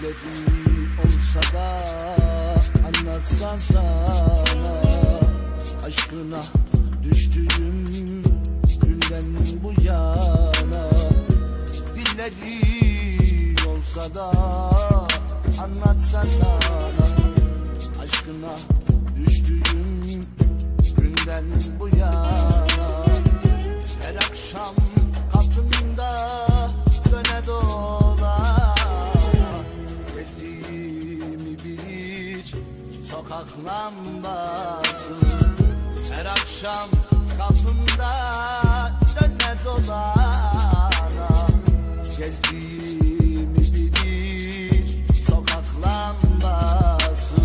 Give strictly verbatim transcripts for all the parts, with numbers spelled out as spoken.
Dilleri olsa da anlatsan sana, aşkına düştüğüm günden bu yana. Dilleri olsa da anlatsan sana, aşkına düştüğüm günden bu yana. Her akşam kapında döne dola, gezdiğimi bilir sokak lambası. Her akşam kapında döne dolana, gezdiğimi bilir sokak lambası.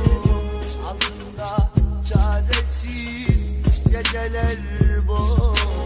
Geceler boyu